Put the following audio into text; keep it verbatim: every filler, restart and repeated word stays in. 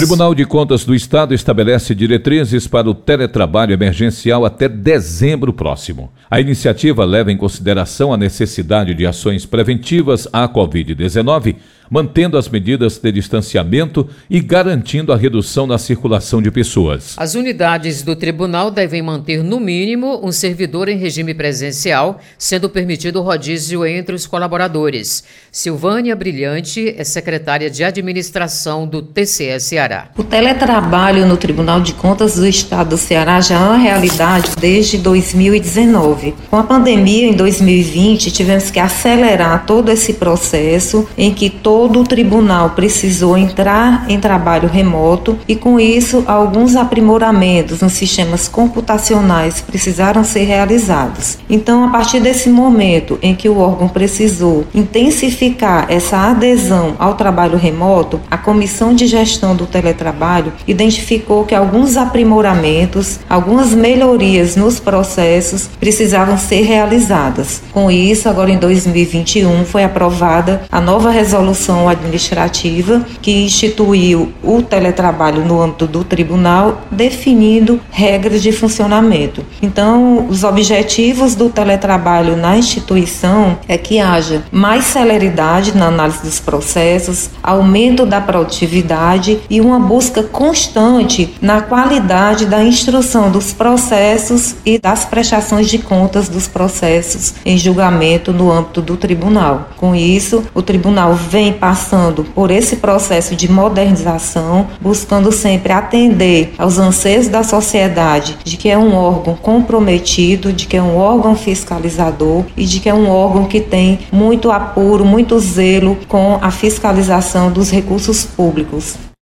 Tribunal de Contas do Estado estabelece diretrizes para o teletrabalho emergencial até dezembro próximo. A iniciativa leva em consideração a necessidade de ações preventivas à covid dezenove, mantendo as medidas de distanciamento e garantindo a redução na circulação de pessoas. As unidades do tribunal devem manter, no mínimo, um servidor em regime presencial, sendo permitido o rodízio entre os colaboradores. Silvânia Brilhante é secretária de administração do T C E Ceará. O teletrabalho no Tribunal de Contas do Estado do Ceará já é uma realidade desde dois mil e dezenove. Com a pandemia, em dois mil e vinte, tivemos que acelerar todo esse processo em que todo Todo o tribunal precisou entrar em trabalho remoto e, com isso, alguns aprimoramentos nos sistemas computacionais precisaram ser realizados. Então, a partir desse momento em que o órgão precisou intensificar essa adesão ao trabalho remoto, a Comissão de Gestão do Teletrabalho identificou que alguns aprimoramentos, algumas melhorias nos processos precisavam ser realizadas. Com isso, agora em dois mil e vinte e um, foi aprovada a nova resolução administrativa que instituiu o teletrabalho no âmbito do tribunal, definindo regras de funcionamento. Então, os objetivos do teletrabalho na instituição é que haja mais celeridade na análise dos processos, aumento da produtividade e uma busca constante na qualidade da instrução dos processos e das prestações de contas dos processos em julgamento no âmbito do tribunal. Com isso, o tribunal vem passando por esse processo de modernização, buscando sempre atender aos anseios da sociedade, de que é um órgão comprometido, de que é um órgão fiscalizador e de que é um órgão que tem muito apuro, muito zelo com a fiscalização dos recursos públicos.